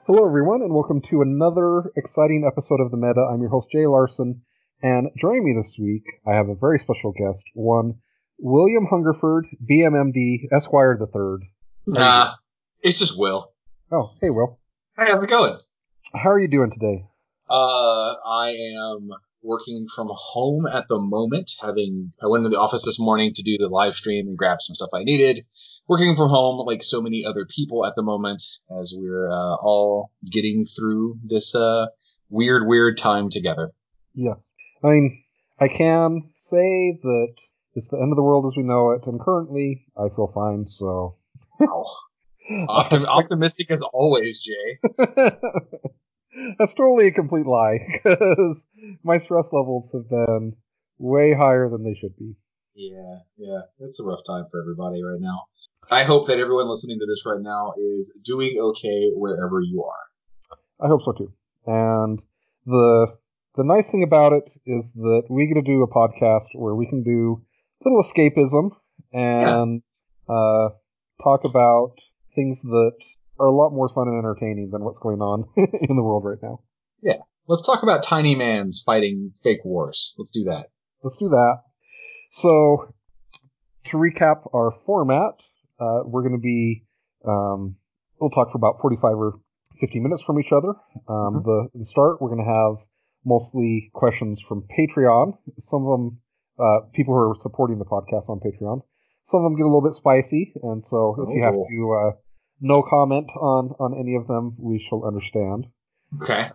Hello, everyone, and welcome to another exciting episode of The Meta. I'm your host, Jay Larson, and joining me this week, I have a very special guest, one William Hungerford, BMMD, Esquire the Third. Nah, it's just Will. Oh, hey, Will. Hey, how's it going? How are you doing today? I am working from home at the moment. I went into the office this morning to do the live stream and grab some stuff I needed. Working from home like so many other people at the moment as we're all getting through this weird time together. Yes. I mean, I can say that it's the end of the world as we know it, and currently I feel fine, so... Optimistic as always, Jay. That's totally a complete lie, because my stress levels have been way higher than they should be. Yeah, it's a rough time for everybody right now. I hope that everyone listening to this right now is doing okay wherever you are. I hope so too. And the nice thing about it is that we get to do a podcast where we can do a little escapism and talk about things that are a lot more fun and entertaining than what's going on in the world right now. Yeah. Let's talk about tiny mans fighting fake wars. Let's do that. Let's do that. So, to recap our format, we're going to be, we'll talk for about 45 or 50 minutes from each other. The start, we're going to have mostly questions from Patreon. Some of them, people who are supporting the podcast on Patreon. Some of them get a little bit spicy, and so if you have to no comment on any of them, we shall understand. Okay.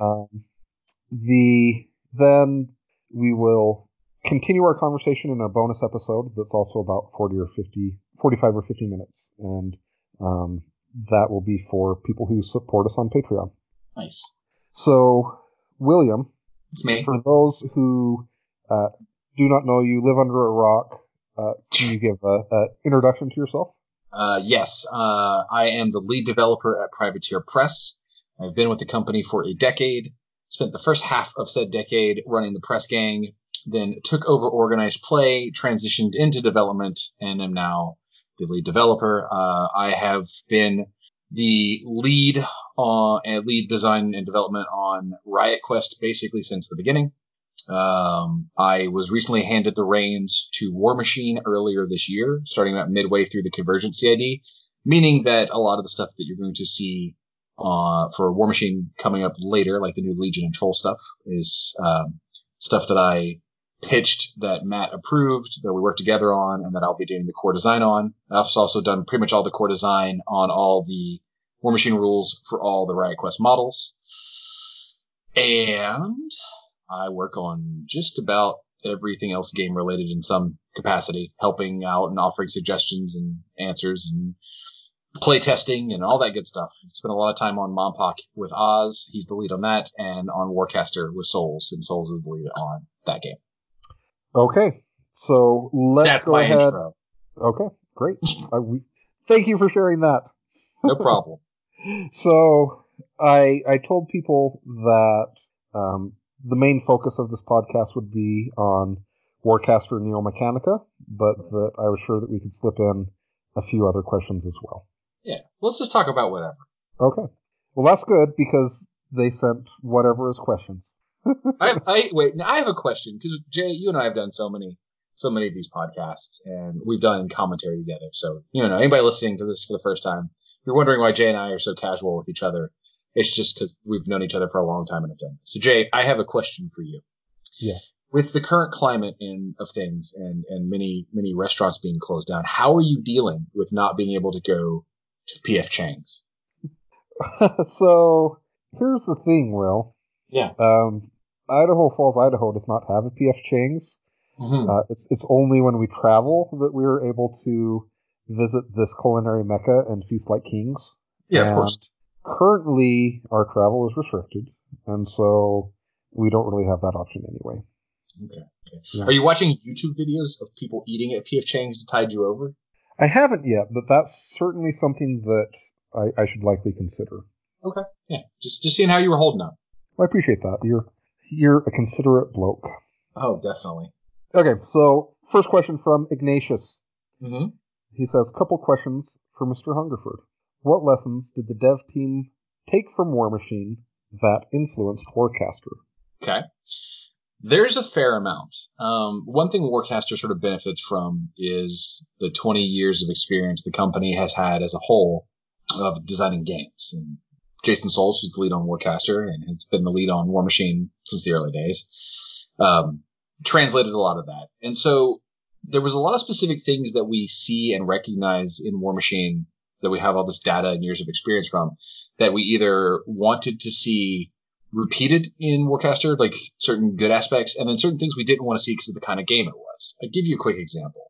Then we will continue our conversation in a bonus episode that's also about 45 or 50 minutes. And that will be for people who support us on Patreon. Nice. So, William. It's me. For those who do not know you, live under a rock, can you give an introduction to yourself? Yes. I am the lead developer at Privateer Press. I've been with the company for a decade. Spent the first half of said decade running the press gang, then took over Organized Play, transitioned into development, and am now the lead developer. I have been the lead design and development on Riot Quest basically since the beginning. I was recently handed the reins to War Machine earlier this year, starting about midway through the conversion CID, meaning that a lot of the stuff that you're going to see for War Machine coming up later, like the new Legion and Troll stuff, is stuff that I pitched that Matt approved, that we worked together on, and that I'll be doing the core design on. I've also done pretty much all the core design on all the War Machine rules for all the Riot Quest models. And I work on just about everything else game related in some capacity, helping out and offering suggestions and answers and play testing and all that good stuff. Spent a lot of time on Mompoc with Oz. He's the lead on that, and on Warcaster with Souls, and Souls is the lead on that game. Okay, so let's go ahead. That's my intro. Okay, great. Thank you for sharing that. No problem. So I told people that the main focus of this podcast would be on Warcaster Neo Mechanica, but that I was sure that we could slip in a few other questions as well. Yeah, let's just talk about whatever. Okay. Well, that's good because they sent whatever as questions. Wait, now I have a question because Jay, you and I have done so many of these podcasts, and we've done commentary together. So, anybody listening to this for the first time, if you're wondering why Jay and I are so casual with each other, it's just because we've known each other for a long time and have done this. So, Jay, I have a question for you. Yeah. With the current climate of things and many restaurants being closed down, how are you dealing with not being able to go to PF Chang's? So here's the thing, Will. Yeah. Idaho Falls, Idaho does not have a PF Chang's. Mm-hmm. It's only when we travel that we're able to visit this culinary mecca and feast like kings. Yeah, of course. Currently, our travel is restricted, and so we don't really have that option anyway. Okay. Yeah. Are you watching YouTube videos of people eating at PF Chang's to tide you over? I haven't yet, but that's certainly something that I should likely consider. Okay. Yeah. Just seeing how you were holding up. I appreciate that. You're a considerate bloke. Oh, definitely. Okay, so first question from Ignatius. Mm-hmm. He says, couple questions for Mr. Hungerford. What lessons did the dev team take from War Machine that influenced Warcaster? Okay. There's a fair amount. One thing Warcaster sort of benefits from is the 20 years of experience the company has had as a whole of designing games. And Jason Souls, who's the lead on Warcaster and has been the lead on War Machine since the early days, translated a lot of that. And so there was a lot of specific things that we see and recognize in War Machine that we have all this data and years of experience from that we either wanted to see repeated in Warcaster, like certain good aspects, and then certain things we didn't want to see because of the kind of game it was. I'll give you a quick example.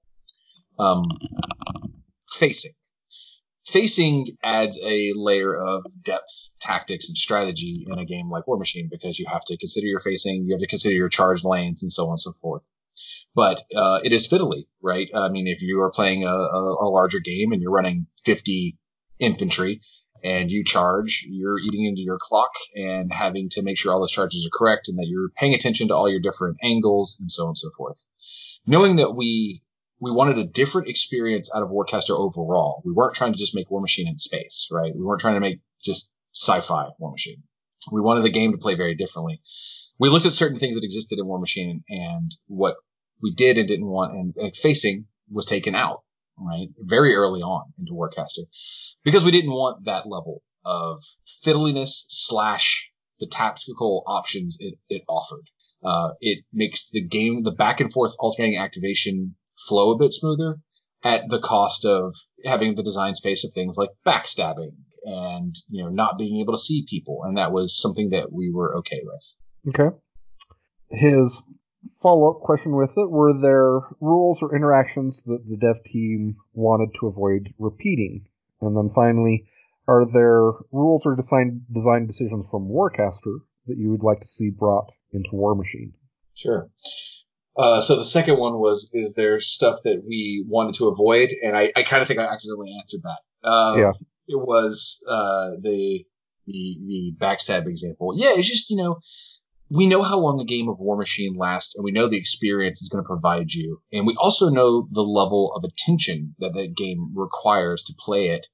Facing. Facing adds a layer of depth, tactics, and strategy in a game like War Machine because you have to consider your facing, you have to consider your charged lanes, and so on and so forth. But it is fiddly, right? I mean, if you are playing a larger game and you're running 50 infantry and you charge, you're eating into your clock and having to make sure all those charges are correct and that you're paying attention to all your different angles and so on and so forth. Knowing that we wanted a different experience out of Warcaster overall. We weren't trying to just make War Machine in space, right? We weren't trying to make just sci-fi War Machine. We wanted the game to play very differently. We looked at certain things that existed in War Machine and what we did and didn't want, and Facing was taken out, right? Very early on into Warcaster because we didn't want that level of fiddliness / the tactical options it offered. It makes the game, the back and forth alternating activation flow a bit smoother at the cost of having the design space of things like backstabbing and, not being able to see people. And that was something that we were okay with. Okay. His follow-up question with it, were there rules or interactions that the dev team wanted to avoid repeating? And then finally, are there rules or design decisions from Warcaster that you would like to see brought into War Machine? Sure. So the second one was, is there stuff that we wanted to avoid? And I kind of think I accidentally answered that. Yeah. It was the backstab example. Yeah, it's just, we know how long a game of War Machine lasts, and we know the experience it's going to provide you. And we also know the level of attention that game requires to play it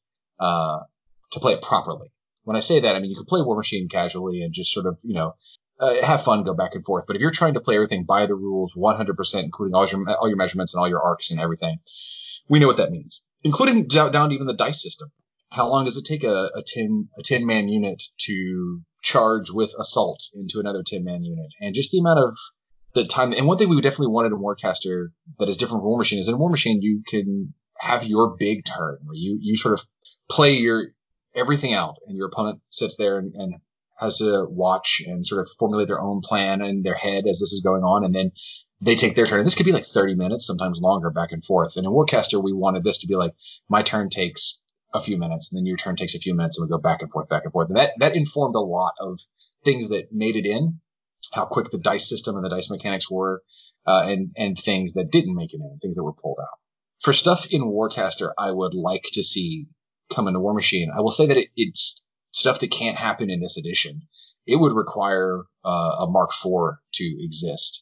properly. When I say that, I mean, you can play War Machine casually and just sort of, have fun, go back and forth. But if you're trying to play everything by the rules, 100%, including all your measurements and all your arcs and everything, we know what that means, including down to even the dice system. How long does it take a 10-man unit to charge with assault into another 10-man unit? And just the amount of the time. And one thing we definitely wanted in Warcaster that is different from War Machine is in War Machine you can have your big turn where you sort of play your everything out, and your opponent sits there and has to watch and sort of formulate their own plan in their head as this is going on, and then they take their turn. And this could be like 30 minutes, sometimes longer, back and forth. And in Warcaster, we wanted this to be like, my turn takes a few minutes, and then your turn takes a few minutes, and we go back and forth, back and forth. And that informed a lot of things that made it in, how quick the dice system and the dice mechanics were, and things that didn't make it in, things that were pulled out. For stuff in Warcaster I would like to see come into War Machine, I will say that it's stuff that can't happen in this edition. It would require a Mark IV to exist.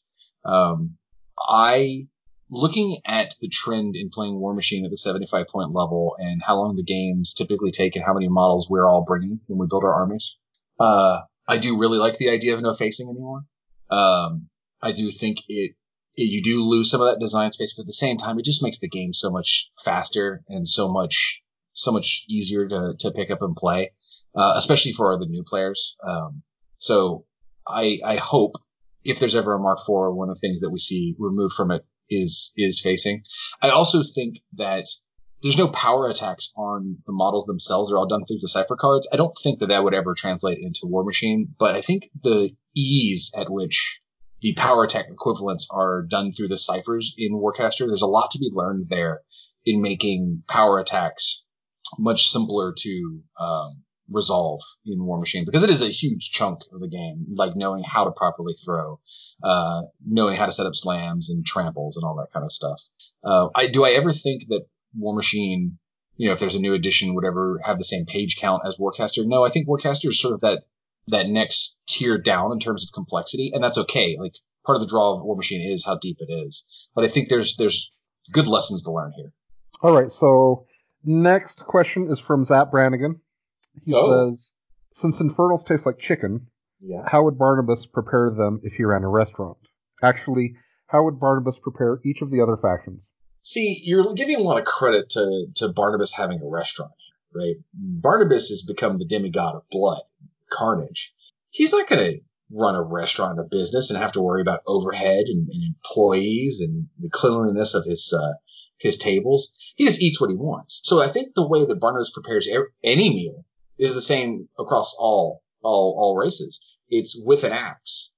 Looking at the trend in playing War Machine at the 75-point level and how long the games typically take and how many models we're all bringing when we build our armies, I do really like the idea of no facing anymore. I do think you do lose some of that design space, but at the same time, it just makes the game so much faster and so much easier to pick up and play. Especially for the new players. So I hope if there's ever a Mark IV, one of the things that we see removed from it is facing. I also think that there's no power attacks on the models themselves. They're all done through the cipher cards. I don't think that would ever translate into War Machine, but I think the ease at which the power attack equivalents are done through the ciphers in Warcaster, there's a lot to be learned there in making power attacks much simpler to resolve in War Machine, because it is a huge chunk of the game, like knowing how to properly throw, knowing how to set up slams and tramples and all that kind of stuff. Do I ever think that War Machine, if there's a new edition, would ever have the same page count as Warcaster? No, I think Warcaster is sort of that next tier down in terms of complexity, and that's okay. Like, part of the draw of War Machine is how deep it is, but I think there's good lessons to learn here. All right, so next question is from Zap Brannigan. He says, Since Infernals taste like chicken, Yeah. how would Barnabas prepare them if he ran a restaurant? Actually, how would Barnabas prepare each of the other factions? See, you're giving a lot of credit to Barnabas having a restaurant, right? Barnabas has become the demigod of blood, carnage. He's not going to run a restaurant, a business, and have to worry about overhead and employees and the cleanliness of his tables. He just eats what he wants. So I think the way that Barnabas prepares any meal is the same across all races. It's with an axe.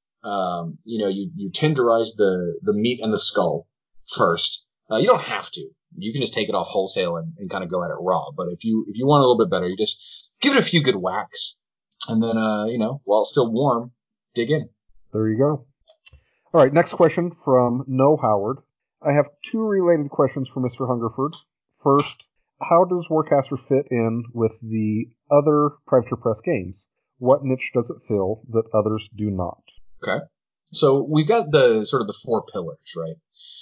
You tenderize the meat and the skull first. You don't have to. You can just take it off wholesale and kind of go at it raw. But if you want a little bit better, you just give it a few good whacks, and then while it's still warm, dig in. There you go. All right, next question from No Howard. I have two related questions for Mr. Hungerford. First, how does Warcaster fit in with the other Privateer Press games? What niche does it fill that others do not? Okay. So we've got the sort of the four pillars, right?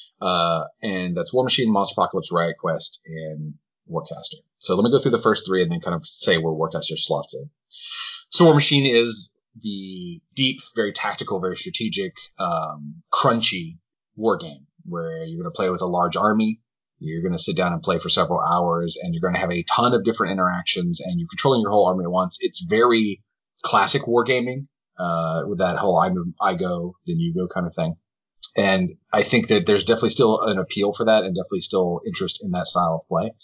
And that's Warmachine, Monsterpocalypse, Riot Quest, and Warcaster. So let me go through the first three and then kind of say where Warcaster slots in. So Warmachine is the deep, very tactical, very strategic, crunchy war game where you're going to play with a large army. You're going to sit down and play for several hours, and you're going to have a ton of different interactions, and you're controlling your whole army at once. It's very classic wargaming, with that whole I go, then you go kind of thing. And I think that there's definitely still an appeal for that and definitely still interest in that style of play.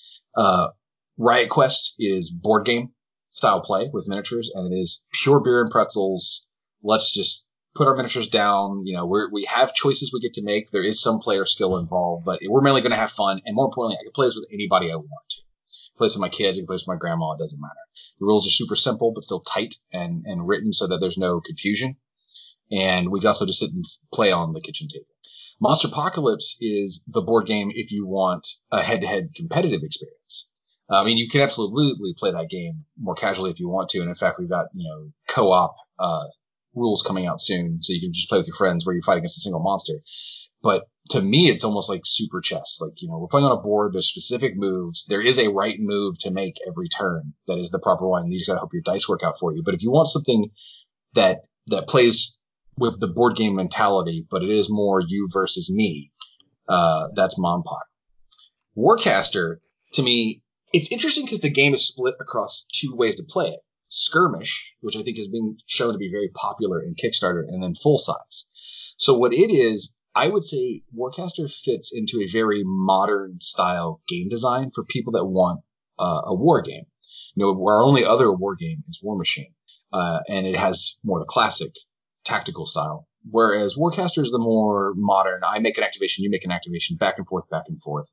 Riot Quest is board game style play with miniatures, and it is pure beer and pretzels. Let's just put our miniatures down. We have choices we get to make. There is some player skill involved, but we're mainly going to have fun. And more importantly, I can play this with anybody I want to. Play this with my kids, I can play this with my grandma. It doesn't matter. The rules are super simple, but still tight and written so that there's no confusion. And we can also just sit and play on the kitchen table. Monsterpocalypse is the board game if you want a head-to-head competitive experience. You can absolutely play that game more casually if you want to. And in fact, we've got, co-op rules coming out soon. So you can just play with your friends where you fight against a single monster. But to me, it's almost like super chess. We're playing on a board. There's specific moves. There is a right move to make every turn that is the proper one. You just got to hope your dice work out for you. But if you want something that plays with the board game mentality, but it is more you versus me, that's Monpot. Warcaster, to me, it's interesting because the game is split across two ways to play it. Skirmish, which I think is being shown to be very popular in Kickstarter, and then full size. So what it is, I would say Warcaster fits into a very modern style game design for people that want a war game. Our only other war game is Warmachine, and it has more the classic tactical style. Whereas Warcaster is the more modern, I make an activation, you make an activation, back and forth, back and forth.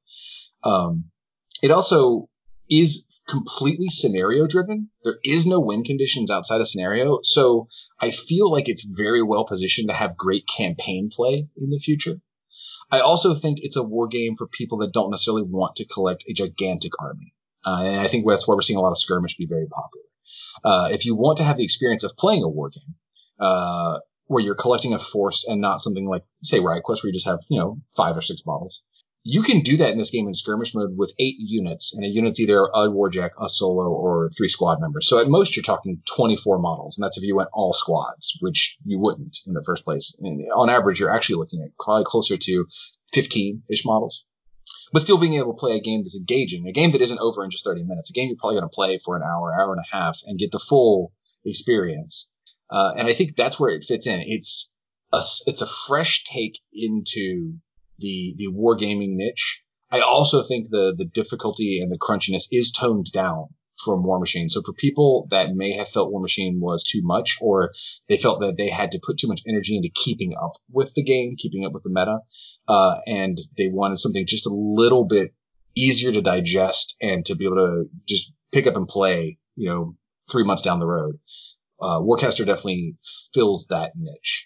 It also is completely scenario driven. There is no win conditions outside of scenario. So I feel like it's very well positioned to have great campaign play in the future. I also think it's a war game for people that don't necessarily want to collect a gigantic army. And I think that's why we're seeing a lot of skirmish be very popular. If you want to have the experience of playing a war game, where you're collecting a force and not something like, say, Riot Quest, where you just have, 5 or 6 models. You can do that in this game in skirmish mode with 8 units, and a unit's either a warjack, a solo, or 3 squad members. So at most, you're talking 24 models, and that's if you went all squads, which you wouldn't in the first place. And on average, you're actually looking at probably closer to 15-ish models. But still being able to play a game that's engaging, a game that isn't over in just 30 minutes, a game you're probably going to play for an hour, hour and a half, and get the full experience. And I think that's where it fits in. It's a fresh take into the wargaming niche. I also think the difficulty and the crunchiness is toned down from Warmachine. So for people that may have felt Warmachine was too much, or they felt that they had to put too much energy into keeping up with the game, keeping up with the meta, and they wanted something just a little bit easier to digest and to be able to just pick up and play, 3 months down the road. Warcaster definitely fills that niche.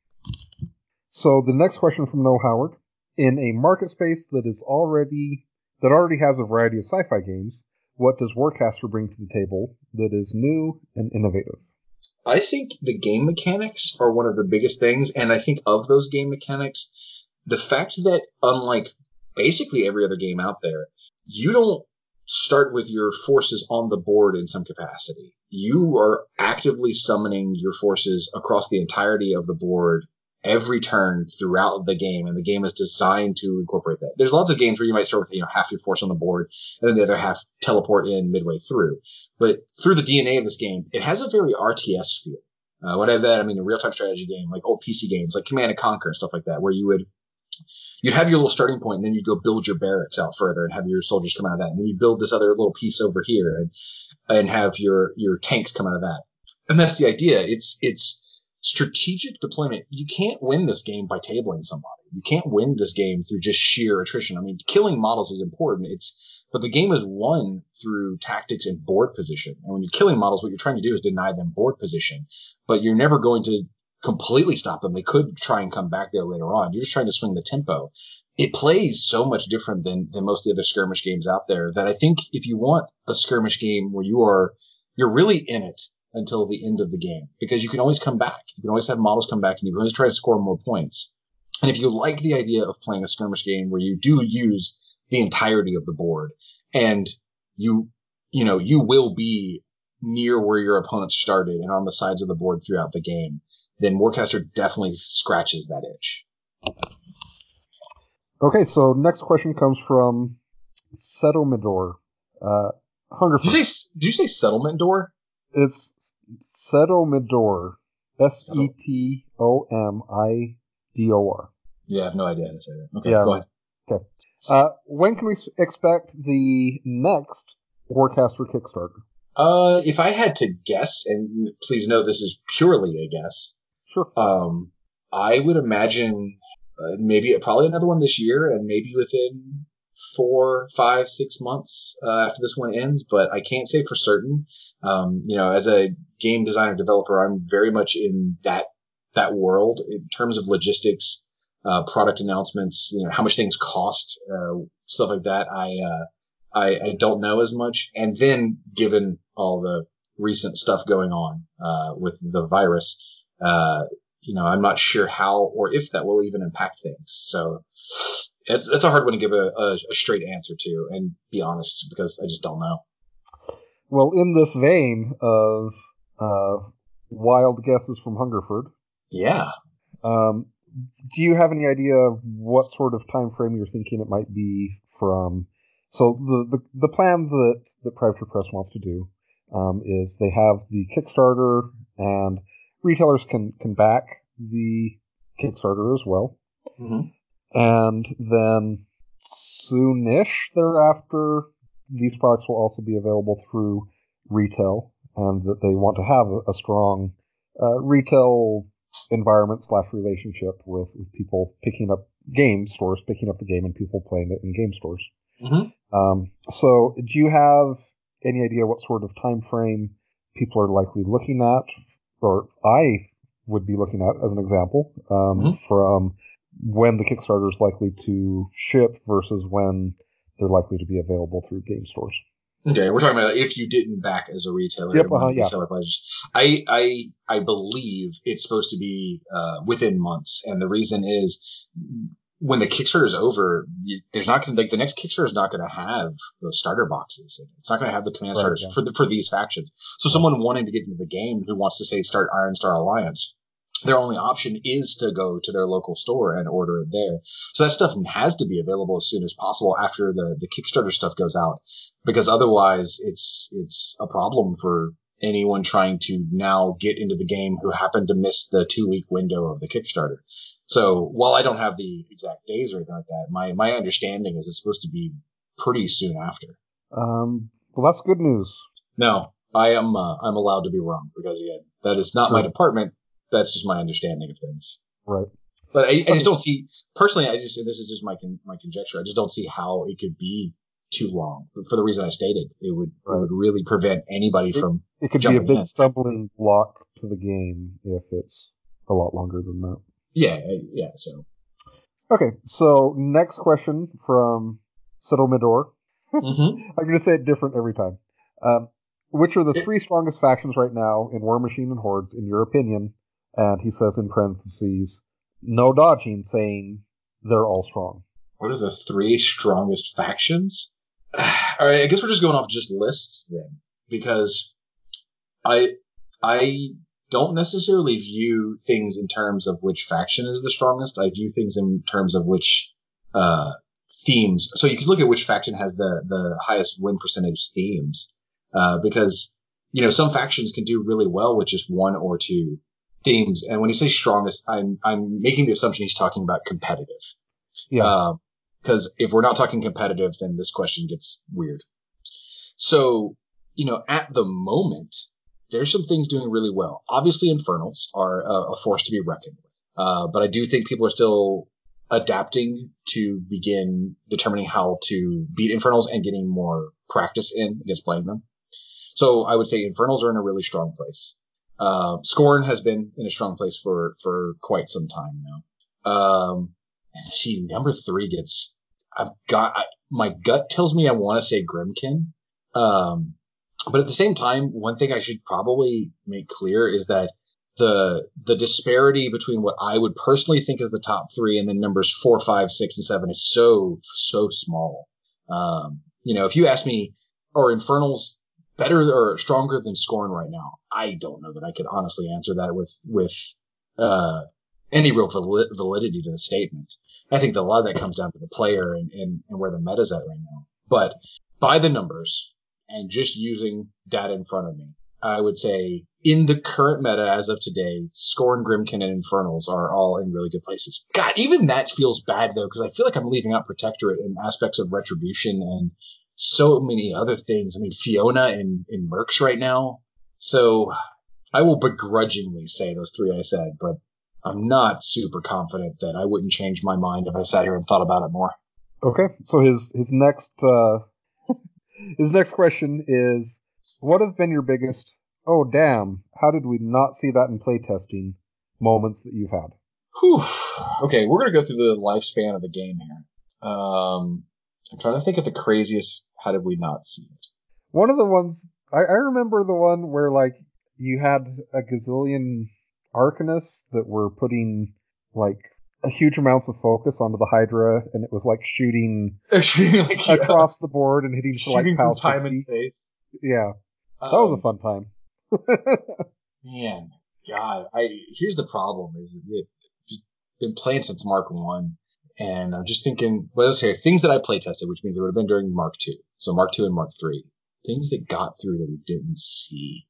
So the next question from Noah Howard. In a market space that already has a variety of sci-fi games, what does Warcaster bring to the table that is new and innovative? I think the game mechanics are one of the biggest things, and I think of those game mechanics, the fact that unlike basically every other game out there, you don't start with your forces on the board in some capacity. You are actively summoning your forces across the entirety of the board every turn throughout the game, and the game is designed to incorporate that. There's lots of games where you might start with, half your force on the board, and then the other half teleport in midway through. But through the DNA of this game, it has a very RTS feel. What I have that, I mean, a real-time strategy game, like old PC games, like Command & Conquer and stuff like that, where you'd have your little starting point, and then you'd go build your barracks out further and have your soldiers come out of that. And then you'd build this other little piece over here and have your tanks come out of that. And that's the idea. It's strategic deployment. You can't win this game by tabling somebody. You can't win this game through just sheer attrition. I mean, killing models is important. But the game is won through tactics and board position. And when you're killing models, what you're trying to do is deny them board position. But you're never going to completely stop them. They could try and come back there later on. You're just trying to swing the tempo. It plays so much different than most of the other skirmish games out there that I think if you want a skirmish game where you're really in it until the end of the game, because you can always come back. You can always have models come back, and you can always try to score more points. And if you like the idea of playing a skirmish game where you do use the entirety of the board, and you will be near where your opponent started and on the sides of the board throughout the game, then Warcaster definitely scratches that itch. Okay, so next question comes from Settlemidor. Hungerford. Did you say Settlement Door? It's Settlemidor. Setomidor. Yeah, I have no idea how to say that. Okay, yeah, go ahead. Okay. When can we expect the next Warcaster Kickstarter? If I had to guess, and please note this is purely a guess. Sure. I would imagine probably another one this year, and maybe within 4, 5, 6 months after this one ends, but I can't say for certain. As a game designer developer, I'm very much in that world in terms of logistics, product announcements, how much things cost, stuff like that. I don't know as much. And then given all the recent stuff going on with the virus, I'm not sure how or if that will even impact things. So it's a hard one to give a straight answer to and be honest, because I just don't know. Well, in this vein of wild guesses from Hungerford. Yeah. Do you have any idea of what sort of time frame you're thinking it might be from? So the plan that Privateer Press wants to do is they have the Kickstarter, and retailers can back the Kickstarter as well. Mm-hmm. And then soonish thereafter, these products will also be available through retail, and that they want to have a strong retail environment / relationship with people picking up stores picking up the game and people playing it in game stores. Mm-hmm. So do you have any idea what sort of time frame people are likely looking at, or I would be looking at as an example, from when the Kickstarter is likely to ship versus when they're likely to be available through game stores? Okay, we're talking about if you didn't back as a retailer. Yep, I believe it's supposed to be within months, and the reason is when the Kickstarter is over, there's not going to the next Kickstarter is not going to have those starter boxes. It's not going to have the command starters for these factions. So someone wanting to get into the game who wants to say start Iron Star Alliance, their only option is to go to their local store and order it there. So that stuff has to be available as soon as possible after the Kickstarter stuff goes out, because otherwise it's a problem for anyone trying to now get into the game who happened to miss the 2-week window of the Kickstarter. So while I don't have the exact days or anything like that, my understanding is it's supposed to be pretty soon after. Well, that's good news. No, I'm allowed to be wrong, because again, that is not my department. That's just my understanding of things. Right. But I just don't see, personally, this is just my conjecture. I just don't see how it could be too long. But for the reason I stated, it would really prevent anybody from It could be a big stumbling block to the game if it's a lot longer than that. Yeah, so. Okay, so next question from Settlemidor. Mm-hmm. I'm going to say it different every time. Which are the 3 strongest factions right now in War Machine and Hordes, in your opinion? And he says in parentheses, no dodging, saying they're all strong. What are the 3 strongest factions? All right, I guess we're just going off just lists then, because I I don't necessarily view things in terms of which faction is the strongest. I view things in terms of which uh, themes. So you can look at which faction has the highest win percentage themes, because some factions can do really well with just one or two themes. And when he says strongest, I'm making the assumption he's talking about competitive. Yeah. Because if we're not talking competitive, then this question gets weird. So, at the moment, there's some things doing really well. Obviously, Infernals are a force to be reckoned with. But I do think people are still adapting to begin determining how to beat Infernals and getting more practice in against playing them. So I would say Infernals are in a really strong place. Scorn has been in a strong place for quite some time now. And see, number 3 gets. My gut tells me I want to say Grimkin. But at the same time, one thing I should probably make clear is that the disparity between what I would personally think is the top 3 and then numbers 4, 5, 6, and 7 is so small. If you ask me, are Infernals better or stronger than Scorn right now? I don't know that I could honestly answer that with any real validity to the statement. I think that a lot of that comes down to the player and where the meta's at right now. But by the numbers and just using data in front of me, I would say in the current meta as of today, Scorn, Grimkin, and Infernals are all in really good places. God, even that feels bad though, because I feel like I'm leaving out Protectorate and aspects of Retribution and so many other things. I mean, Fiona in Mercs right now. So I will begrudgingly say those 3 I said, but I'm not super confident that I wouldn't change my mind if I sat here and thought about it more. Okay. So his next his next question is, what have been your biggest, oh damn, how did we not see that in playtesting moments that you've had? Whew. Okay, we're going to go through the lifespan of the game here. I'm trying to think of the craziest, how did we not see it? One of the ones, I remember the one where, like, you had a gazillion Arcanists that were putting, like, a huge amounts of focus onto the Hydra, and it was, like, shooting across the board and hitting for, like, POW 60. Time and space. Yeah. That was a fun time. Man, God, here's the problem is it's been playing since Mark 1, and I'm just thinking, well, let's say things that I play tested, which means it would have been during Mark 2. So Mark 2 and Mark 3. Things that got through that we didn't see.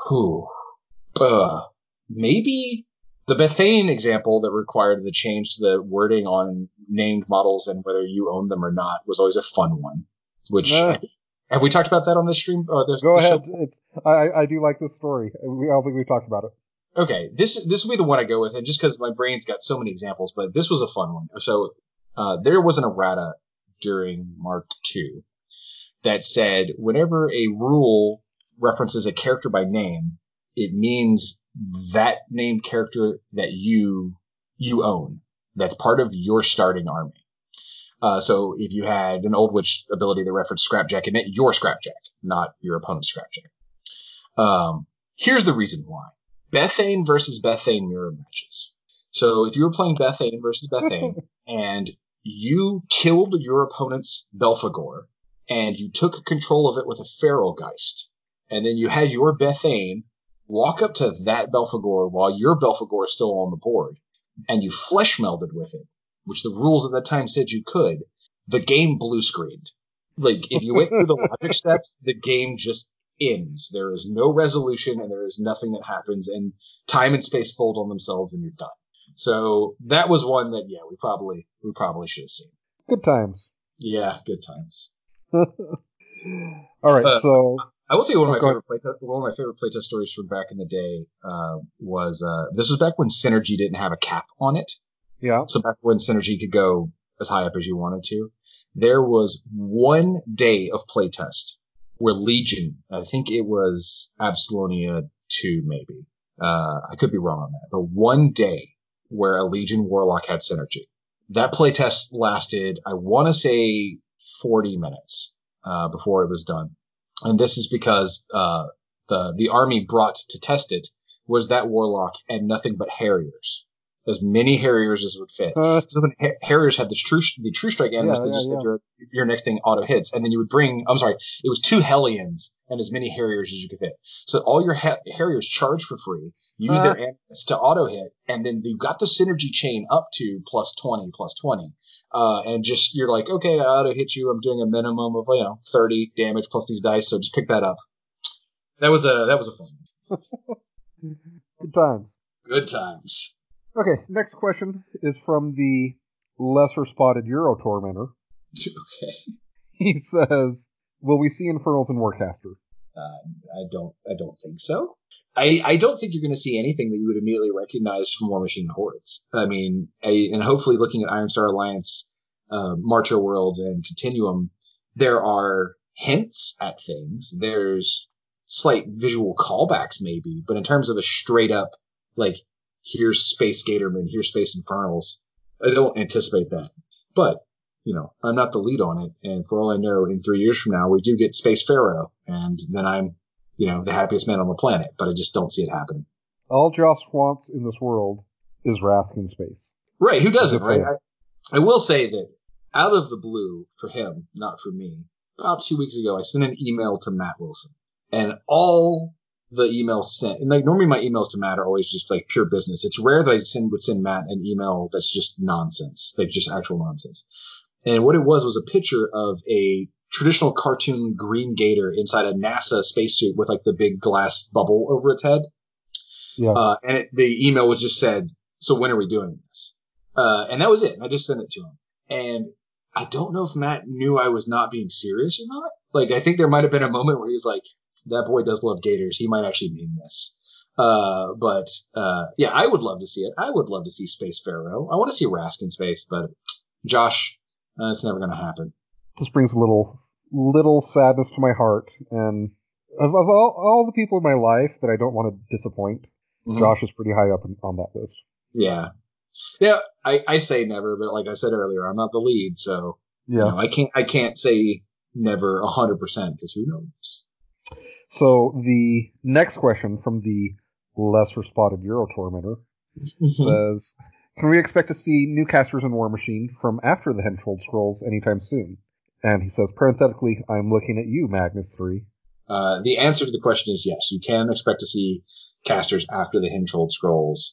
Maybe the Bethane example that required the change to the wording on named models and whether you own them or not was always a fun one. Which have we talked about that on this stream? Or Go ahead. I do like this story. I don't think we've talked about it. Okay, this will be the one I go with, and just because my brain's got so many examples, but this was a fun one. So there was an errata during Mark II that said whenever a rule references a character by name, it means that named character that you own. That's part of your starting army. So if you had an Old Witch ability that referenced Scrapjack, it meant your Scrapjack, not your opponent's Scrapjack. Here's the reason why. Bethane versus Bethane mirror matches. So if you were playing Bethane versus Bethane and you killed your opponent's Belphegor and you took control of it with a Feral Geist, and then you had your Bethane walk up to that Belphegor while your Belphegor is still on the board, and you flesh melded with it, which the rules at that time said you could, the game blue screened. Like, if you went through the logic steps, the game just ends. There is no resolution and there is nothing that happens, and time and space fold on themselves and you're done. So that was one that, yeah, we probably should have seen. Good times. Yeah, good times. All right, so I will tell you one of my favorite playtest stories from back in the day was this was back when Synergy didn't have a cap on it. Yeah. So back when Synergy could go as high up as you wanted to. There was one day of playtest where Legion, I think it was Absalonia 2 maybe. I could be wrong on that, but one day where a Legion Warlock had Synergy. That playtest lasted, I want to say 40 minutes before it was done. And this is because the army brought to test it was that Warlock and nothing but Harriers. as many Harriers as would fit. So when Harriers had the True Strike animus, they just said your next thing auto hits, and then you would bring. I'm sorry, it was 2 Hellions and as many Harriers as you could fit. So all your Harriers charge for free, use their animus to auto hit, and then you got the synergy chain up to +20, +20. And just you're like, okay, I auto hit you. I'm doing a minimum of 30 damage plus these dice, so just pick that up. That was a fun one. Good times. Good times. Okay, next question is from the lesser spotted Euro Tormentor. Okay. He says, "Will we see Infernals in Warcaster?" I don't think so. I don't think you're going to see anything that you would immediately recognize from War Machine Hordes. I mean, and hopefully looking at Iron Star Alliance, Marcher Worlds, and Continuum, there are hints at things. There's slight visual callbacks maybe, but in terms of a straight up, like, here's Space Gatorman, here's Space Infernals, I don't anticipate that. But, I'm not the lead on it, and for all I know, in 3 years from now, we do get Space Pharaoh, and then I'm, the happiest man on the planet, but I just don't see it happening. All Joss wants in this world is Rask in space. Right, who doesn't, right? I will say that out of the blue, for him, not for me, about 2 weeks ago, I sent an email to Matt Wilson. And all the emails sent, and like normally my emails to Matt are always just like pure business. It's rare that I would send Matt an email that's just nonsense, like just actual nonsense. And what it was a picture of a traditional cartoon green gator inside a NASA spacesuit with like the big glass bubble over its head. Yeah. And the email was just said, "So when are we doing this?" And that was it. I just sent it to him. And I don't know if Matt knew I was not being serious or not. Like, I think there might have been a moment where he was like, that boy does love gators. He might actually mean this. But yeah, I would love to see it. I would love to see Space Pharaoh. I want to see Rask in space, but Josh, it's never going to happen. This brings a little sadness to my heart. And of all the people in my life that I don't want to disappoint, Josh is pretty high up on that list. Yeah. Yeah, I say never, but like I said earlier, I'm not the lead, so yeah. I can't say never 100% because who knows. So the next question from the lesser spotted Euro Tormentor says, "Can we expect to see new casters in War Machine from after the Henchhold Scrolls anytime soon?" And he says, parenthetically, "I'm looking at you, Magnus 3. The answer to the question is yes. You can expect to see casters after the Henchhold Scrolls.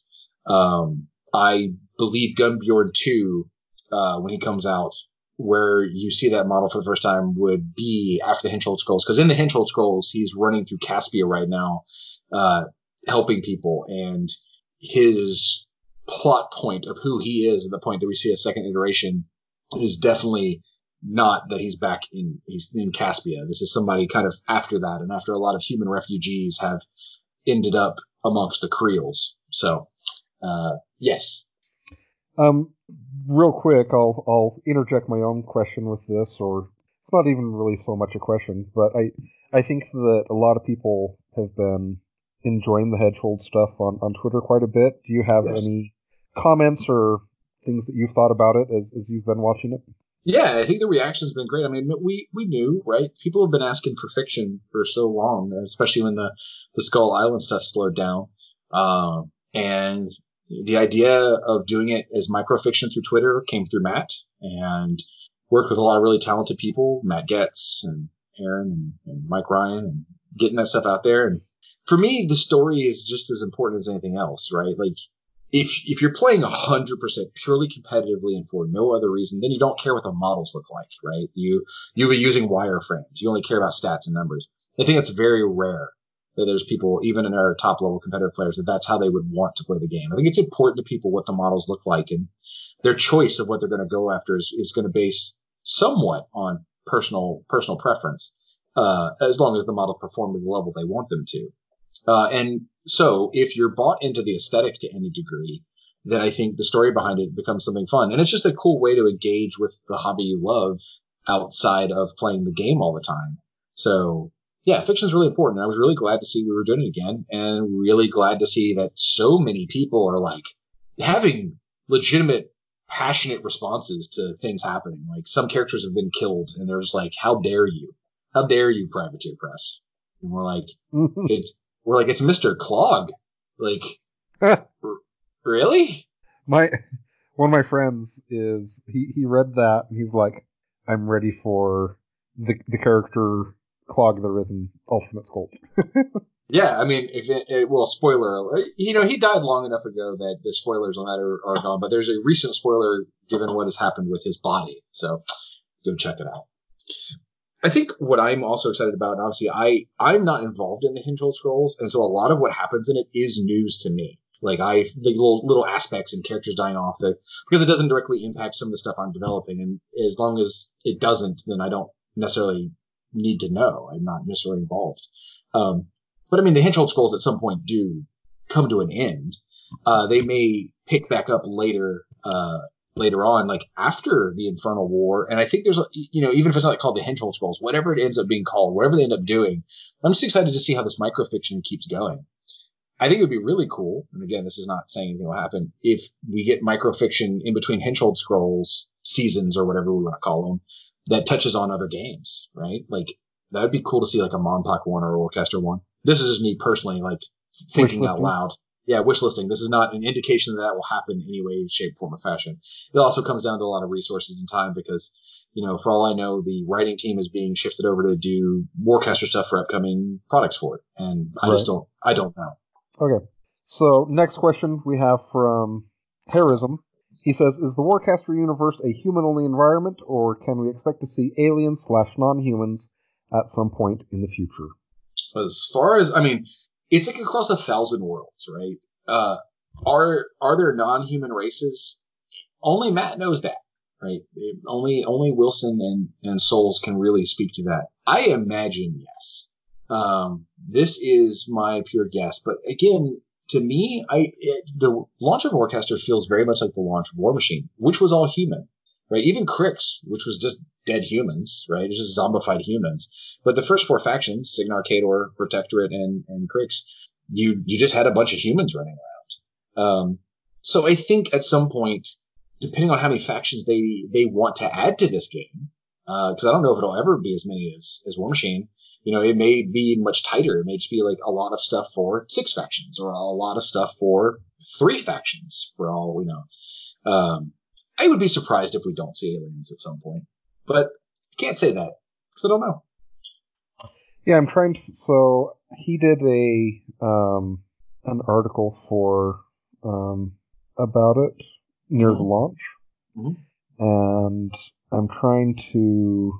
I believe Gunbjorn 2, when he comes out, where you see that model for the first time would be after the Henchhold Scrolls. Because in the Henchhold Scrolls, he's running through Caspia right now, helping people. And his plot point of who he is at the point that we see a second iteration is definitely not that he's in Caspia. This is somebody kind of after that, and after a lot of human refugees have ended up amongst the Creels. So, yes. Real quick, I'll interject my own question with this, or it's not even really so much a question, but I think that a lot of people have been enjoying the Hedgehold stuff on Twitter quite a bit. Do you have any comments or things that you've thought about it as you've been watching it? Yeah, I think the reaction's been great. I mean, we knew, right? People have been asking for fiction for so long, especially when the Skull Island stuff slowed down. And the idea of doing it as microfiction through Twitter came through Matt, and worked with a lot of really talented people, Matt Getz and Aaron and Mike Ryan, and getting that stuff out there. And for me, the story is just as important as anything else, right? Like, if you're playing 100% purely competitively and for no other reason, then you don't care what the models look like, right? You'll be using wireframes. You only care about stats and numbers. I think it's very rare that there's people, even in our top level competitive players, that's how they would want to play the game. I think it's important to people what the models look like, and their choice of what they're going to go after is going to base somewhat on personal preference, as long as the model perform to the level they want them to. And so if you're bought into the aesthetic to any degree, then I think the story behind it becomes something fun. And it's just a cool way to engage with the hobby you love outside of playing the game all the time. So yeah, fiction is really important. I was really glad to see we were doing it again, and really glad to see that so many people are like having legitimate, passionate responses to things happening. Like, some characters have been killed, and they're just like, "How dare you? How dare you, Privateer Press?" And we're like, it's Mr. Clog. Like, really? My one of my friends is he read that and he's like, I'm ready for the character Clog the Risen Ultimate Sculpt. Yeah, I mean, well, spoiler alert. He died long enough ago that the spoilers on that are gone. But there's a recent spoiler given what has happened with his body, so go check it out. I think what I'm also excited about, and obviously I'm not involved in the Hinge Scrolls, and so a lot of what happens in it is news to me. Like the little aspects and characters dying off that, because it doesn't directly impact some of the stuff I'm developing, and as long as it doesn't, then I don't necessarily need to know. I'm not necessarily involved. But I mean, the Hinge Scrolls at some point do come to an end. They may pick back up later on, like after the Infernal War. And I think there's, even if it's not called the Hinge Scrolls, whatever it ends up being called, whatever they end up doing, I'm just excited to see how this microfiction keeps going. I think it would be really cool. And again, this is not saying anything will happen if we get microfiction in between Hinge Scrolls seasons or whatever we want to call them that touches on other games, right? Like that would be cool to see like a Monpac one or a Warcaster one. This is just me personally, like thinking out loud. Yeah, wish listing. This is not an indication that will happen in any way, shape, form, or fashion. It also comes down to a lot of resources and time because, for all I know, the writing team is being shifted over to do Warcaster stuff for upcoming products for it. And I don't know. Okay. So next question we have from Herism. He says, is the Warcaster universe a human-only environment, or can we expect to see aliens/non-humans at some point in the future? As far as, it's like across 1,000 worlds, right? Are there non-human races? Only Matt knows that, right? Only Wilson and Souls can really speak to that. I imagine yes. This is my pure guess, but again, to me, the launch of Warcaster feels very much like the launch of War Machine, which was all human, right? Even Crix, which was just dead humans, right? It was just zombified humans. But the first 4 factions, Signar, Khador, Protectorate, and Crix, you just had a bunch of humans running around. So I think at some point, depending on how many factions they want to add to this game, because I don't know if it'll ever be as many as War Machine. It may be much tighter. It may just be like a lot of stuff for 6 factions or a lot of stuff for 3 factions for all we know. I would be surprised if we don't see aliens at some point, but I can't say that because I don't know. Yeah, I'm trying to. So he did an article for about it near the launch, and I'm trying to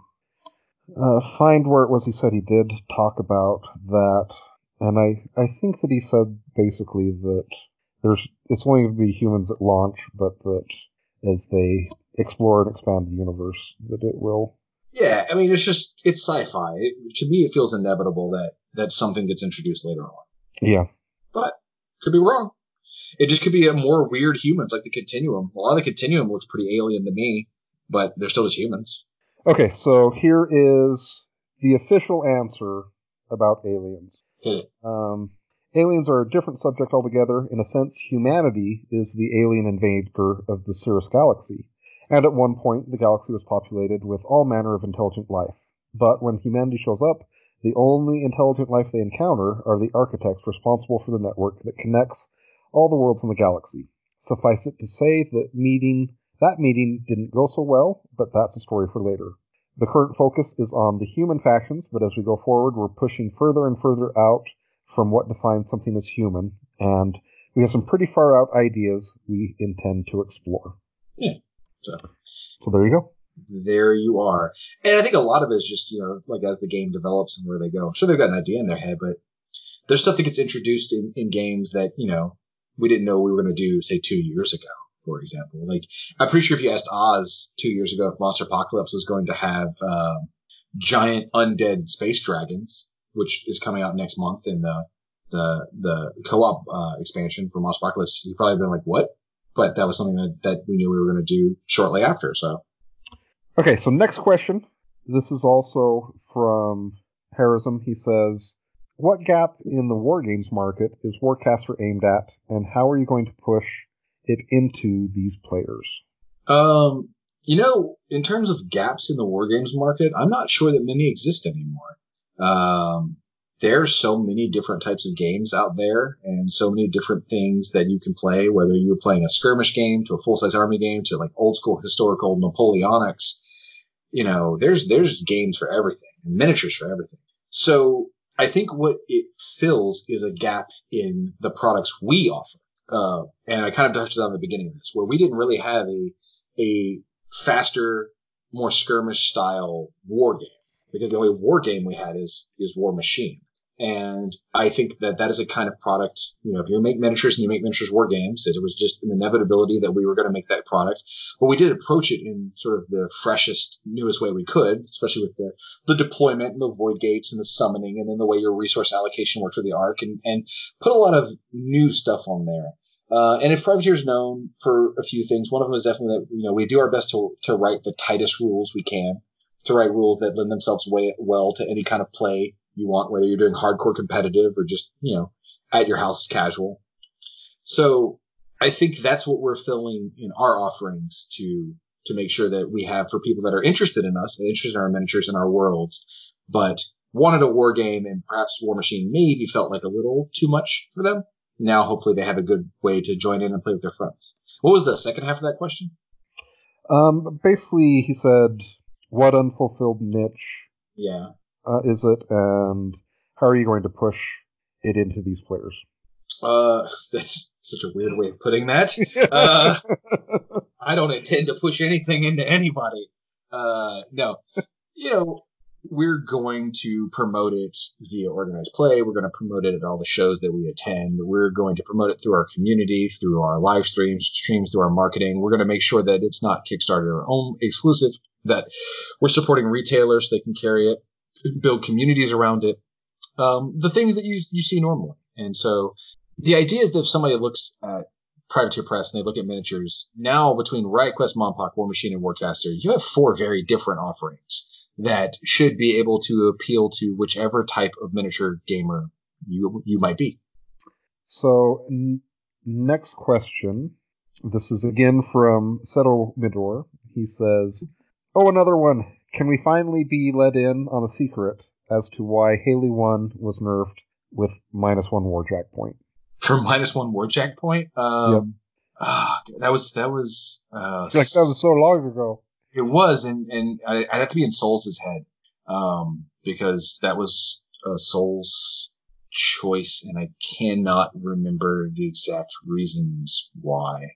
find where it was he said he did talk about that, and I think that he said basically that it's only going to be humans at launch, but that as they explore and expand the universe, that it will. Yeah, it's sci-fi. To me, it feels inevitable that something gets introduced later on. Yeah. But could be wrong. It just could be a more weird humans, like the Continuum. A lot of the Continuum looks pretty alien to me, but they're still just humans. Okay, so here is the official answer about aliens. Hit it. Aliens are a different subject altogether. In a sense, humanity is the alien invader of the Cirrus Galaxy. And at one point, the galaxy was populated with all manner of intelligent life. But when humanity shows up, the only intelligent life they encounter are the architects responsible for the network that connects all the worlds in the galaxy. Suffice it to say that meeting didn't go so well, but that's a story for later. The current focus is on the human factions, but as we go forward, we're pushing further and further out from what defines something as human, and we have some pretty far out ideas we intend to explore. Yeah. So there you go. There you are. And I think a lot of it is just, like as the game develops and where they go. I'm sure they've got an idea in their head, but there's stuff that gets introduced in games that, we didn't know we were going to do, say, 2 years ago, for example. Like, I'm pretty sure if you asked Oz 2 years ago if Monster Apocalypse was going to have giant undead space dragons, which is coming out next month in the co-op expansion for Monster Apocalypse, you'd probably been like, what? But that was something that we knew we were going to do shortly after, so. Okay, so next question. This is also from Herism. He says, what gap in the wargames market is Warcaster aimed at, and how are you going to push it into these players? In terms of gaps in the wargames market, I'm not sure that many exist anymore. there's so many different types of games out there and so many different things that you can play, whether you're playing a skirmish game to a full-size army game to like old school historical Napoleonics. There's games for everything and miniatures for everything. So I think what it fills is a gap in the products we offer. And I kind of touched on the beginning of this, where we didn't really have a faster, more skirmish style war game, because the only war game we had is War Machine. And I think that is a kind of product, if you make miniatures and you make miniatures war games, that it was just an inevitability that we were going to make that product. But we did approach it in sort of the freshest, newest way we could, especially with the deployment and the void gates and the summoning and then the way your resource allocation worked with the arc, and put a lot of new stuff on there. And if Privateer is known for a few things, one of them is definitely that, we do our best to write the tightest rules we can, to write rules that lend themselves well to any kind of play you want, whether you're doing hardcore competitive or just, at your house casual. So I think that's what we're filling in our offerings to make sure that we have for people that are interested in us and interested in our miniatures and our worlds, but wanted a war game and perhaps War Machine maybe felt like a little too much for them. Now, hopefully they have a good way to join in and play with their friends. What was the second half of that question? Basically, he said, what unfulfilled niche is it, and how are you going to push it into these players? That's such a weird way of putting that. I don't intend to push anything into anybody. No. We're going to promote it via organized play. We're going to promote it at all the shows that we attend. We're going to promote it through our community, through our live streams, through our marketing. We're going to make sure that it's not Kickstarter or own exclusive, that we're supporting retailers so they can carry it, build communities around it, the things that you see normally. And so the idea is that if somebody looks at Privateer Press and they look at miniatures, now between Riot Quest, Monpok, War Machine, and Warcaster, you have 4 very different offerings that should be able to appeal to whichever type of miniature gamer you might be. So, next question. This is again from Seto Midor. He says, "Oh, another one. Can we finally be let in on a secret as to why Haley 1 was nerfed with -1 Warjack point?" For -1 Warjack point? Yep. That was that was so long ago. It was, and I'd have to be in Souls' head, because that was Souls' choice, and I cannot remember the exact reasons why.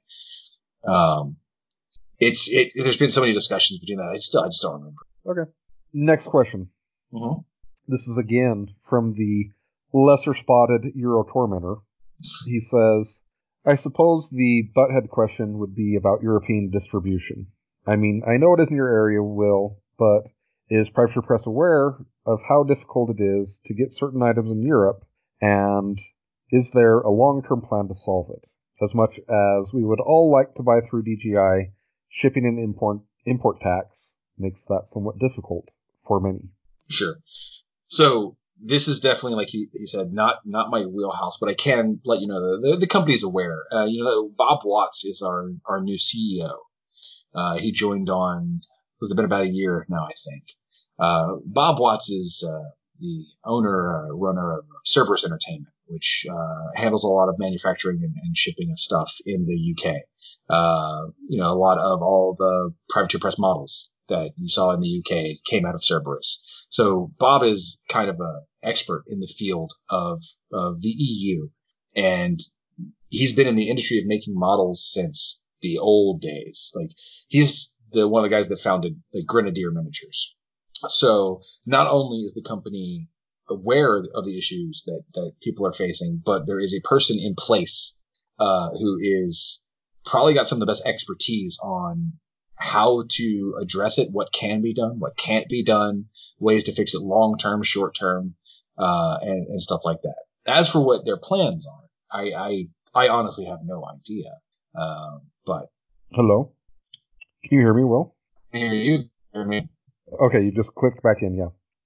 There's been so many discussions between that. I just don't remember. Okay. Next question. Mm-hmm. This is again from the lesser spotted Euro Tormentor. He says, I suppose the butthead question would be about European distribution. I mean, I know it isn't your area, Will, but is Privateer Press aware of how difficult it is to get certain items in Europe, and is there a long-term plan to solve it? As much as we would all like to buy through DGI, shipping and import tax makes that somewhat difficult for many. Sure. So this is definitely, like he said, not my wheelhouse, but I can let you know that the company's aware. Bob Watts is our new CEO. He joined it's been about a year now, I think. Bob Watts is the runner of Cerberus Entertainment, which handles a lot of manufacturing and shipping of stuff in the UK. A lot of all the Privateer Press models that you saw in the UK came out of Cerberus. So Bob is kind of an expert in the field of the EU, and he's been in the industry of making models since the old days. Like, he's one of the guys that founded the Grenadier Miniatures. So not only is the company aware of the issues that people are facing, but there is a person in place who is probably got some of the best expertise on how to address it, what can be done, what can't be done, ways to fix it long term, short term, and stuff like that. As for what their plans are, I honestly have no idea. But hello, can you hear me, Will? I hear you. Hear me? Okay, you just clicked back in, yeah.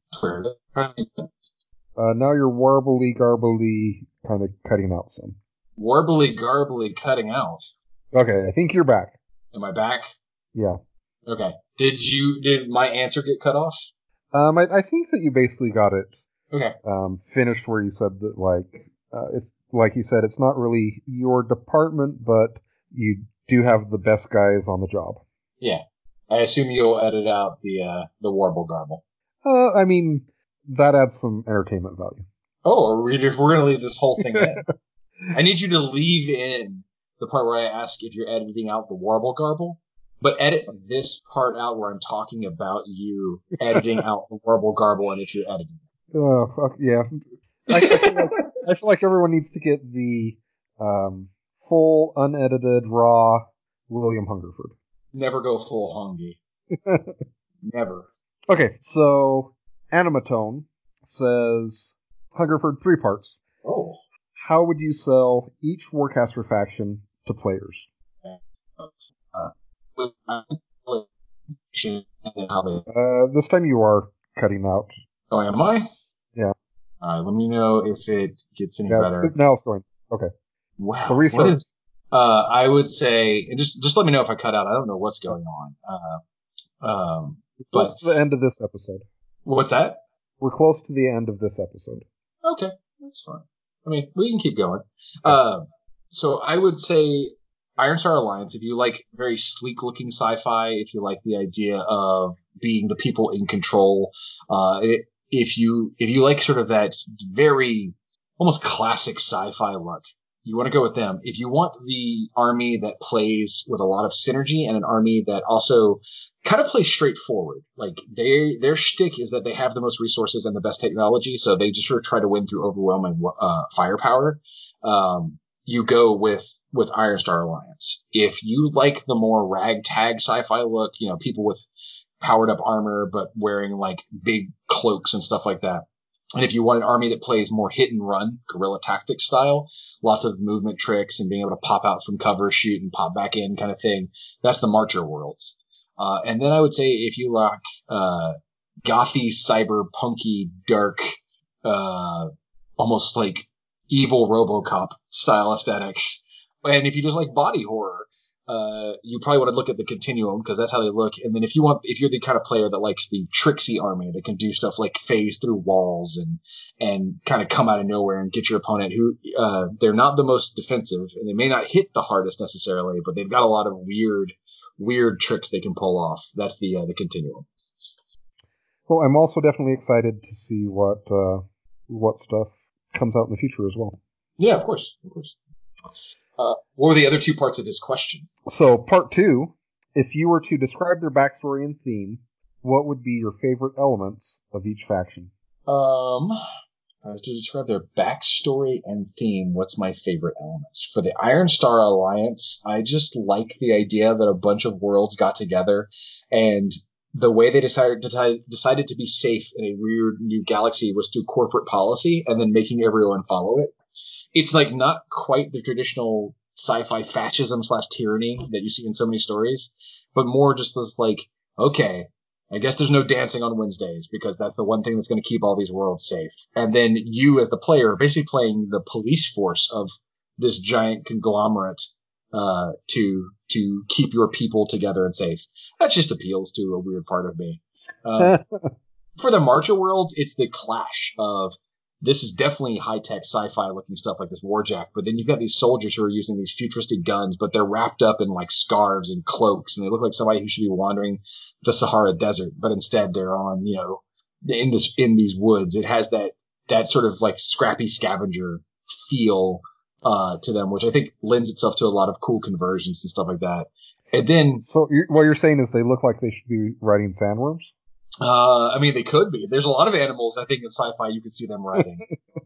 Now you're warbly garbly, kind of cutting out some. Warbly garbly cutting out. Okay, I think you're back. Am I back? Yeah. Okay. Did my answer get cut off? I think that you basically got it Okay. Finished where you said that, like, it's like you said, it's not really your department, but you do have the best guys on the job. Yeah. I assume you'll edit out the warble garble. I mean, that adds some entertainment value. Oh, we're going to leave this whole thing in. I need you to leave in the part where I ask if you're editing out the warble garble, but edit this part out where I'm talking about you editing out the warble garble and if you're editing. Oh, fuck, yeah. I feel like everyone needs to get the full, unedited, raw William Hungerford. Never go full hongy. Never. Okay, so Animatone says Hungerford 3 parts. Oh. How would you sell each Warcaster faction to players? This time you are cutting out. Oh, am I? Yeah. All right, let me know if it gets any better. Now it's going. Okay. Wow. So restart. I would say, and just let me know if I cut out. I don't know what's going on. Close to the end of this episode. What's that? We're close to the end of this episode. Okay, that's fine. I mean, we can keep going. So I would say Iron Star Alliance, if you like very sleek looking sci-fi, if you like the idea of being the people in control, if you like sort of that very almost classic sci-fi look, you want to go with them. If you want the army that plays with a lot of synergy and an army that also kind of plays straightforward, like their shtick is that they have the most resources and the best technology, so they just sort of try to win through overwhelming firepower. You go with Iron Star Alliance. If you like the more ragtag sci-fi look, people with powered up armor but wearing like big cloaks and stuff like that. And if you want an army that plays more hit and run, guerrilla tactics style, lots of movement tricks and being able to pop out from cover, shoot, and pop back in kind of thing, that's the Marcher Worlds. And then I would say if you like gothy, cyberpunky, dark, almost like evil RoboCop style aesthetics, and if you just like body horror, you probably want to look at the Continuum because that's how they look. And then if you're the kind of player that likes the tricksy army that can do stuff like phase through walls and kind of come out of nowhere and get your opponent who, they're not the most defensive and they may not hit the hardest necessarily, but they've got a lot of weird tricks they can pull off. That's the Continuum. Well, I'm also definitely excited to see what stuff comes out in the future as well. Yeah, of course. What were the other two parts of his question? So, part 2, if you were to describe their backstory and theme, what would be your favorite elements of each faction? If I was to describe their backstory and theme, what's my favorite elements? For the Iron Star Alliance, I just like the idea that a bunch of worlds got together and the way they decided to be safe in a weird new galaxy was through corporate policy and then making everyone follow it. It's like not quite the traditional sci-fi fascism / tyranny that you see in so many stories, but more just this like, okay, I guess there's no dancing on Wednesdays because that's the one thing that's going to keep all these worlds safe. And then you as the player are basically playing the police force of this giant conglomerate to keep your people together and safe. That just appeals to a weird part of me. For the Marcher worlds, it's the clash of this is definitely high-tech sci-fi looking stuff like this Warjack, but then you've got these soldiers who are using these futuristic guns, but they're wrapped up in like scarves and cloaks, and they look like somebody who should be wandering the Sahara Desert, but instead they're on, in these woods. It has that sort of like scrappy scavenger feel to them, which I think lends itself to a lot of cool conversions and stuff like that. And then, so what you're saying is they look like they should be riding sandworms? I mean, they could be. There's a lot of animals I think in sci-fi you could see them riding.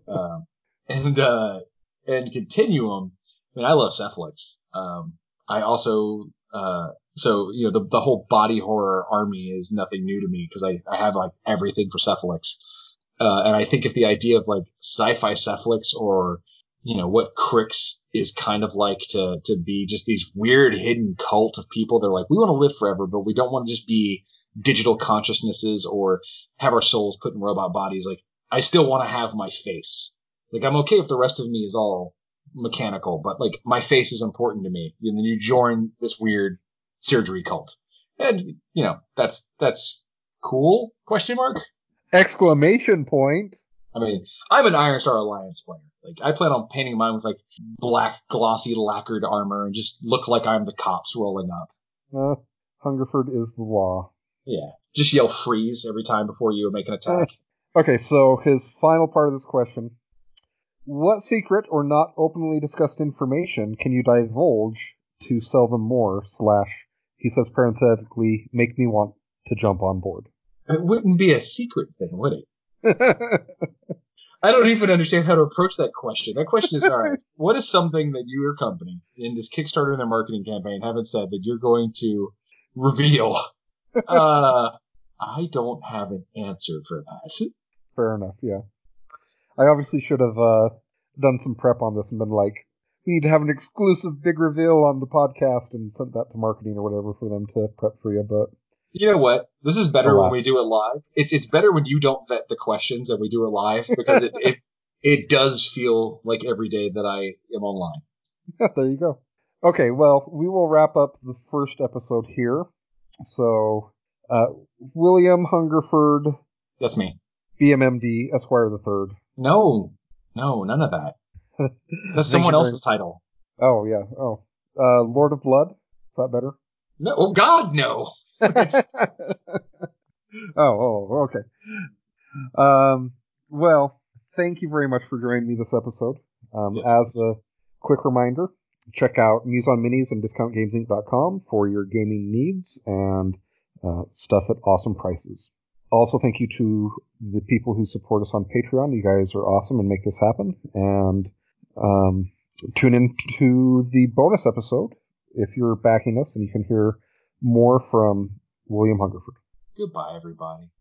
And Continuum. I mean, I love Cephalix. I also, the whole body horror army is nothing new to me because I have like everything for Cephalix. And I think if the idea of like sci-fi Cephalix or, what Crix is kind of like to be just these weird hidden cult of people. They're like, we want to live forever, but we don't want to just be digital consciousnesses or have our souls put in robot bodies. Like, I still want to have my face. Like, I'm okay if the rest of me is all mechanical, but like my face is important to me. And then you join this weird surgery cult. And, that's cool? Question mark? Exclamation point. I mean, I'm an Iron Star Alliance player. Like, I plan on painting mine with, like, black, glossy, lacquered armor and just look like I'm the cops rolling up. Hungerford is the law. Yeah. Just yell freeze every time before you make an attack. Okay, so his final part of this question. What secret or not openly discussed information can you divulge to sell them more, / he says parenthetically, make me want to jump on board? It wouldn't be a secret thing, would it? I don't even understand how to approach that question. That question is, all right, what is something that you, your company, in this Kickstarter and their marketing campaign haven't said that you're going to reveal? I don't have an answer for that. Fair enough, yeah. I obviously should have done some prep on this and been like, we need to have an exclusive big reveal on the podcast and sent that to marketing or whatever for them to prep for you, but... You know what? This is better when we do it live. It's better when you don't vet the questions and we do it live, because it does feel like every day that I am online. There you go. Okay, well, we will wrap up the first episode here. So, William Hungerford. That's me. BMMD, Esquire the Third. No, none of that. That's someone else's title. Oh, yeah. Oh. Lord of Blood? Is that better? No, oh God, no. Okay. Well, thank you very much for joining me this episode. As a quick reminder, check out Muson Minis and DiscountGamesInc.com for your gaming needs and stuff at awesome prices. Also, thank you to the people who support us on Patreon. You guys are awesome and make this happen. And tune in to the bonus episode if you're backing us, and you can hear more from William Hungerford. Goodbye, everybody.